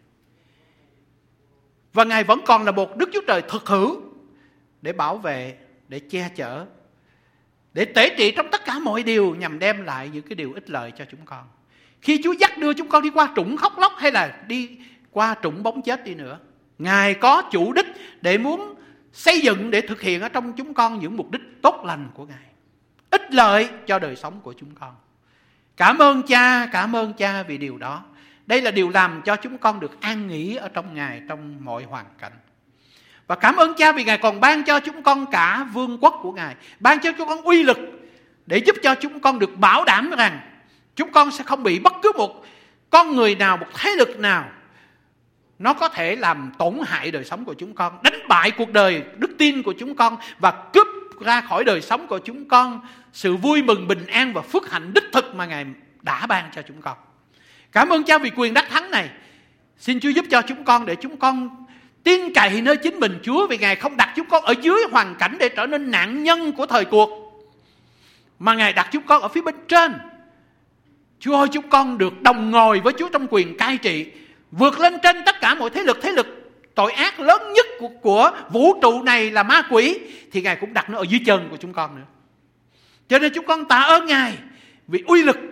Và Ngài vẫn còn là một Đức Chúa Trời thực hữu để bảo vệ, để che chở, để tể trị trong tất cả mọi điều, nhằm đem lại những cái điều ích lợi cho chúng con. Khi Chúa dắt đưa chúng con đi qua trũng khóc lóc, hay là đi qua trũng bóng chết đi nữa, Ngài có chủ đích để muốn xây dựng, để thực hiện ở trong chúng con những mục đích tốt lành của Ngài. ích lợi cho đời sống của chúng con. Cảm ơn Cha, cảm ơn Cha vì điều đó. Đây là điều làm cho chúng con được an nghỉ ở trong Ngài trong mọi hoàn cảnh. Và cảm ơn Cha vì Ngài còn ban cho chúng con cả vương quốc của Ngài, ban cho chúng con uy lực để giúp cho chúng con được bảo đảm rằng chúng con sẽ không bị bất cứ một con người nào, một thế lực nào nó có thể làm tổn hại đời sống của chúng con, đánh bại cuộc đời đức tin của chúng con và cướp ra khỏi đời sống của chúng con sự vui mừng, bình an và phước hạnh đích thực mà Ngài đã ban cho chúng con. Cảm ơn Cha vì quyền đắc thắng này. Xin Chúa giúp cho chúng con để chúng con tin cậy nơi chính mình Chúa, vì Ngài không đặt chúng con ở dưới hoàn cảnh để trở nên nạn nhân của thời cuộc, mà Ngài đặt chúng con ở phía bên trên. Chúa ơi, chúng con được đồng ngồi với Chúa trong quyền cai trị, vượt lên trên tất cả mọi thế lực. Thế lực tội ác lớn nhất của, của vũ trụ này là ma quỷ, thì Ngài cũng đặt nó ở dưới chân của chúng con nữa. Cho nên chúng con tạ ơn Ngài vì uy lực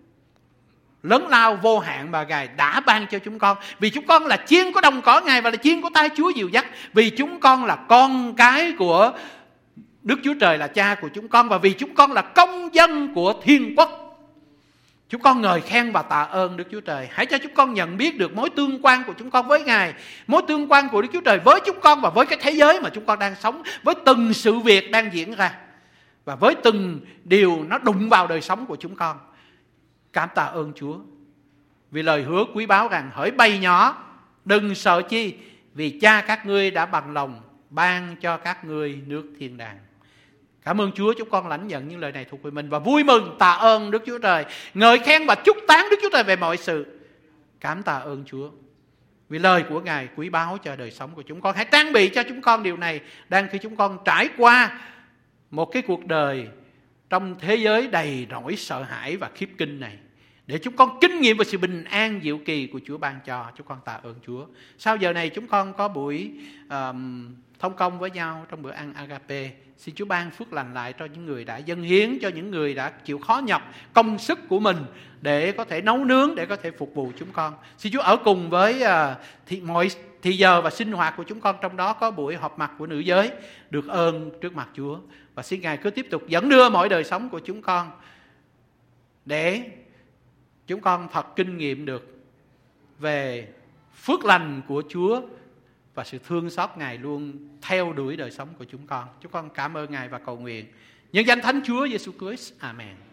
lớn lao vô hạn mà Ngài đã ban cho chúng con. Vì chúng con là chiên của đồng cỏ Ngài và là chiên của tay Chúa dìu dắt. Vì chúng con là con cái của Đức Chúa Trời là Cha của chúng con, và vì chúng con là công dân của thiên quốc. Chúng con ngợi khen và tạ ơn Đức Chúa Trời. Hãy cho chúng con nhận biết được mối tương quan của chúng con với Ngài, mối tương quan của Đức Chúa Trời với chúng con và với cái thế giới mà chúng con đang sống, với từng sự việc đang diễn ra và với từng điều nó đụng vào đời sống của chúng con. Cảm tạ ơn Chúa vì lời hứa quý báu rằng hỡi bầy nhỏ, đừng sợ chi, vì Cha các ngươi đã bằng lòng ban cho các ngươi nước thiên đàng. Cảm ơn Chúa, chúng con lãnh nhận những lời này thuộc về mình và vui mừng tạ ơn Đức Chúa Trời, ngợi khen và chúc tán Đức Chúa Trời về mọi sự. Cảm tạ ơn Chúa vì lời của Ngài quý báu cho đời sống của chúng con. Hãy trang bị cho chúng con điều này đang khi chúng con trải qua một cái cuộc đời trong thế giới đầy nỗi sợ hãi và khiếp kinh này, để chúng con kinh nghiệm về sự bình an diệu kỳ của Chúa ban cho. Chúng con tạ ơn Chúa. Sau giờ này chúng con có buổi um, thông công với nhau trong bữa ăn Agape. Xin Chúa ban phước lành lại cho những người đã dâng hiến, cho những người đã chịu khó nhọc công sức của mình để có thể nấu nướng, để có thể phục vụ chúng con. Xin Chúa ở cùng với uh, thì, mọi thì giờ và sinh hoạt của chúng con, trong đó có buổi họp mặt của nữ giới, được ơn trước mặt Chúa. Và xin Ngài cứ tiếp tục dẫn đưa mọi đời sống của chúng con để chúng con thật kinh nghiệm được về phước lành của Chúa và sự thương xót Ngài luôn theo đuổi đời sống của chúng con. Chúng con cảm ơn Ngài và cầu nguyện nhân danh Thánh Chúa Giêsu Christ. Amen.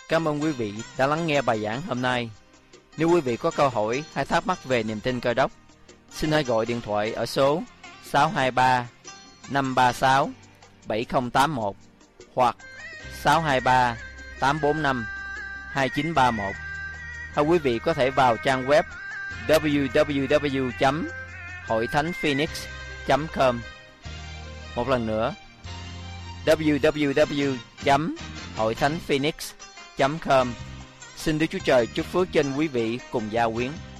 Cảm ơn quý vị đã lắng nghe bài giảng hôm nay. Nếu quý vị có câu hỏi hay thắc mắc về niềm tin Cơ Đốc, xin hãy gọi điện thoại ở số sáu hai ba năm ba sáu bảy không tám một hoặc sáu hai ba tám bốn năm hai chín ba một. Hay quý vị có thể vào trang web w w w chấm hội thánh phoenix chấm com. Một lần nữa, w w w chấm hội thánh phoenix chấm com. Xin Đức Chúa Trời chúc phước trên quý vị cùng gia quyến.